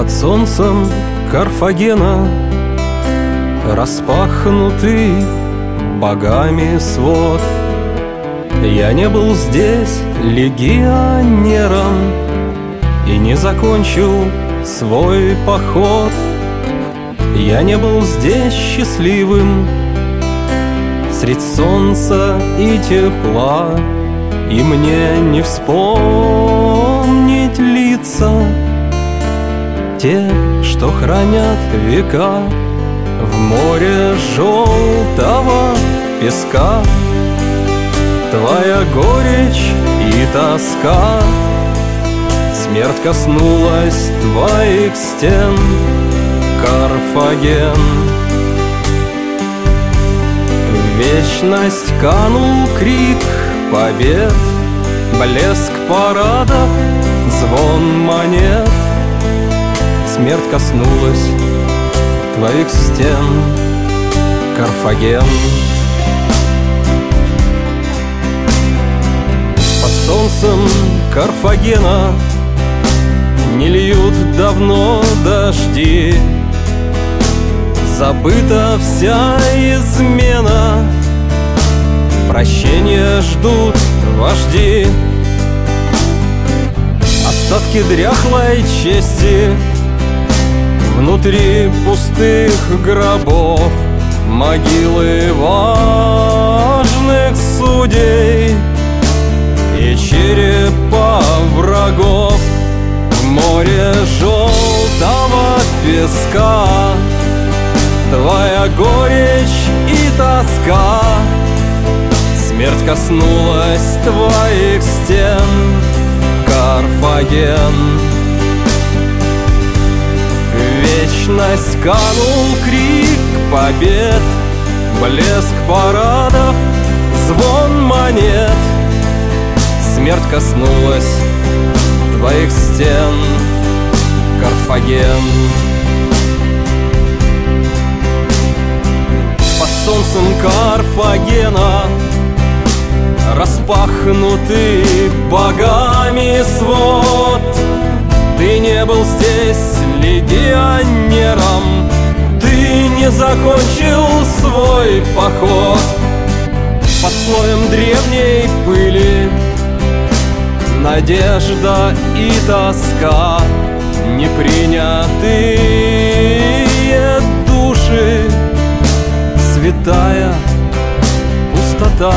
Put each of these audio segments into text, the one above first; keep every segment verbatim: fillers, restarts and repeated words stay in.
Под солнцем Карфагена распахнутый богами свод. Я не был здесь легионером и не закончил свой поход. Я не был здесь счастливым средь солнца и тепла, и мне не вспомнить лица те, что хранят века в море желтого песка. Твоя горечь и тоска, смерть коснулась твоих стен, Карфаген. В вечность канул крик побед, блеск парадов, звон монет. Смерть коснулась твоих стен, Карфаген. Под солнцем Карфагена не льют давно дожди. Забыта вся измена, прощения ждут вожди. Остатки дряхлой чести внутри пустых гробов, могилы важных судей и черепа врагов. В море желтого песка твоя горечь и тоска, смерть коснулась твоих стен, Карфаген. В вечность канул крик побед, блеск парадов, звон монет. Смерть коснулась твоих стен, Карфаген. Под солнцем Карфагена распахнутый богами свод. Ты не был здесь легионером, ты не закончил свой поход. Под слоем древней пыли надежда и тоска, непринятые души, святая пустота.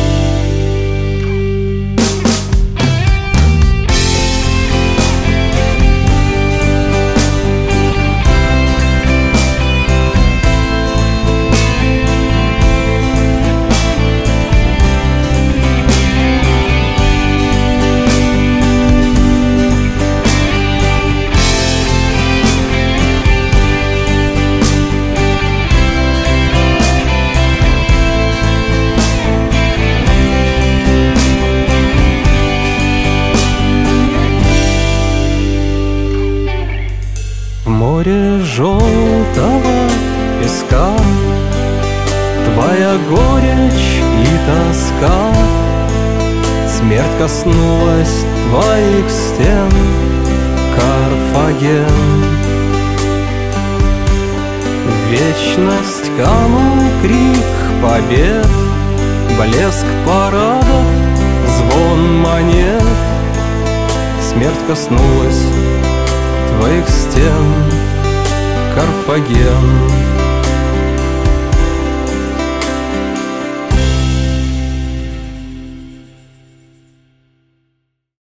В море желтого песка твоя горечь и тоска, смерть коснулась твоих стен, Карфаген. В вечность канул крик побед, блеск парадов, звон монет. Смерть коснулась твоих стен, Карфаген.